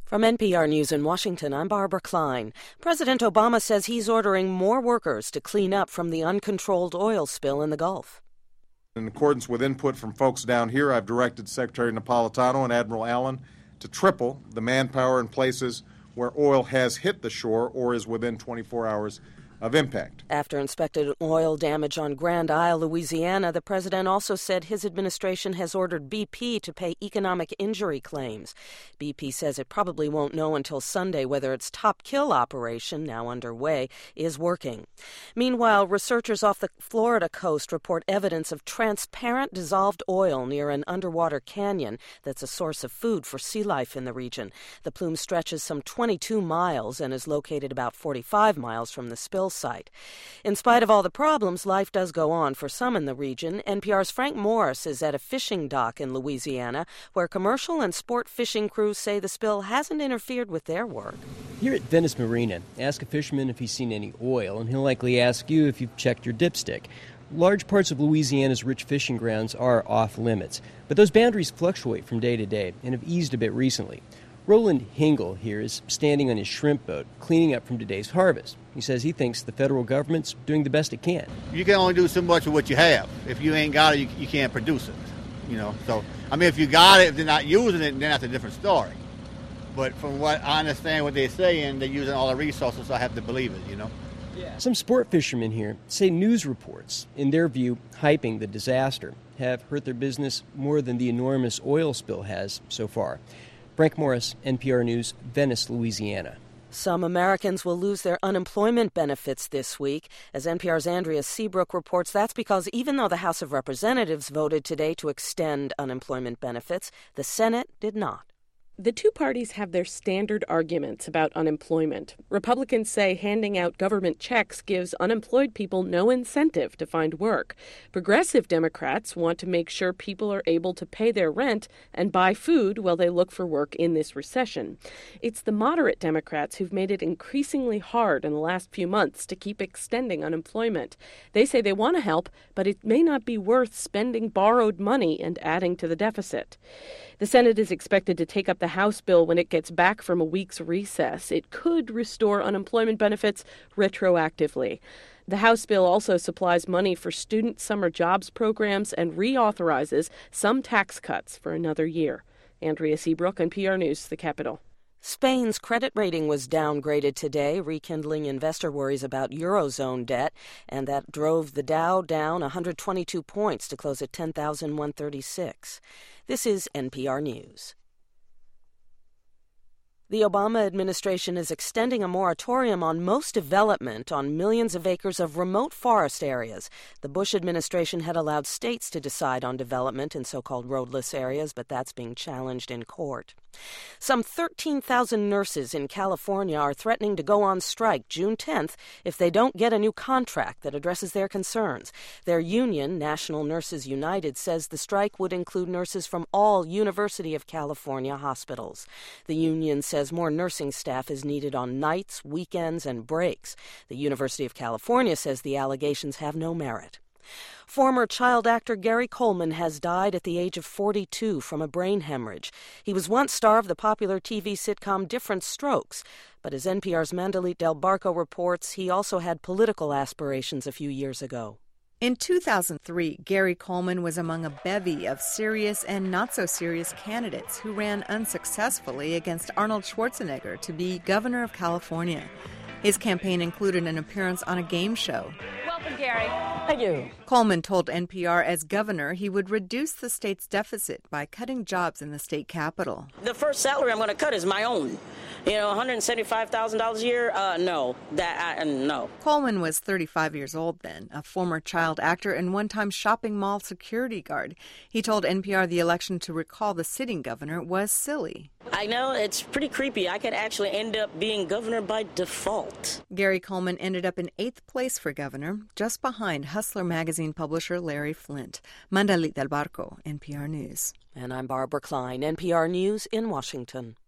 From NPR News in Washington, I'm Barbara Klein. President Obama says he's ordering more workers to clean up from the uncontrolled oil spill in the Gulf. In accordance with input from folks down here, I've directed Secretary Napolitano and Admiral Allen to triple the manpower in places where oil has hit the shore or is within 24 hours of impact. After inspected oil damage on Grand Isle, Louisiana, the president also said his administration has ordered BP to pay economic injury claims. BP says it probably won't know until Sunday whether its Top Kill operation, now underway, is working. Meanwhile, researchers off the Florida coast report evidence of transparent dissolved oil near an underwater canyon that's a source of food for sea life in the region. The plume stretches some 22 miles and is located about 45 miles from the spill site. In spite of all the problems, life does go on for some in the region. NPR's Frank Morris is at a fishing dock in Louisiana where commercial and sport fishing crews say the spill hasn't interfered with their work. Here at Venice Marina, ask a fisherman if he's seen any oil, and he'll likely ask you if you've checked your dipstick. Large parts of Louisiana's rich fishing grounds are off limits, but those boundaries fluctuate from day to day and have eased a bit recently. Roland Hingle here is standing on his shrimp boat, cleaning up from today's harvest. He says he thinks the federal government's doing the best it can. You can only do so much with what you have. If you ain't got it, you can't produce it. So, if you got it, if they're not using it, then that's a different story. But from what I understand what they're saying, they're using all the resources, so I have to believe it, Yeah. Some sport fishermen here say news reports, in their view, hyping the disaster, have hurt their business more than the enormous oil spill has so far. Frank Morris, NPR News, Venice, Louisiana. Some Americans will lose their unemployment benefits this week. As NPR's Andrea Seabrook reports, that's because even though the House of Representatives voted today to extend unemployment benefits, the Senate did not. The two parties have their standard arguments about unemployment. Republicans say handing out government checks gives unemployed people no incentive to find work. Progressive Democrats want to make sure people are able to pay their rent and buy food while they look for work in this recession. It's the moderate Democrats who've made it increasingly hard in the last few months to keep extending unemployment. They say they want to help, but it may not be worth spending borrowed money and adding to the deficit. The Senate is expected to take up the House bill when it gets back from a week's recess. It could restore unemployment benefits retroactively. The House bill also supplies money for student summer jobs programs and reauthorizes some tax cuts for another year. Andrea Seabrook, NPR News, the Capitol. Spain's credit rating was downgraded today, rekindling investor worries about Eurozone debt, and that drove the Dow down 122 points to close at 10,136. This is NPR News. The Obama administration is extending a moratorium on most development on millions of acres of remote forest areas. The Bush administration had allowed states to decide on development in so-called roadless areas, but that's being challenged in court. Some 13,000 nurses in California are threatening to go on strike June 10th if they don't get a new contract that addresses their concerns. Their union, National Nurses United, says the strike would include nurses from all University of California hospitals. The union says more nursing staff is needed on nights, weekends, and breaks. The University of California says the allegations have no merit. Former child actor Gary Coleman has died at the age of 42 from a brain hemorrhage. He was once star of the popular TV sitcom Different Strokes, but as NPR's Mandalit Del Barco reports, he also had political aspirations a few years ago. In 2003, Gary Coleman was among a bevy of serious and not-so-serious candidates who ran unsuccessfully against Arnold Schwarzenegger to be governor of California. His campaign included an appearance on a game show. Welcome, Gary. Thank you. Coleman told NPR as governor he would reduce the state's deficit by cutting jobs in the state capital. The first salary I'm going to cut is my own. $175,000 a year? No. No. Coleman was 35 years old then, a former child actor and one-time shopping mall security guard. He told NPR the election to recall the sitting governor was silly. I know, it's pretty creepy. I could actually end up being governor by default. Gary Coleman ended up in 8th place for governor, just behind Hustler magazine publisher Larry Flynt. Mandalit Del Barco, NPR News. And I'm Barbara Klein, NPR News in Washington.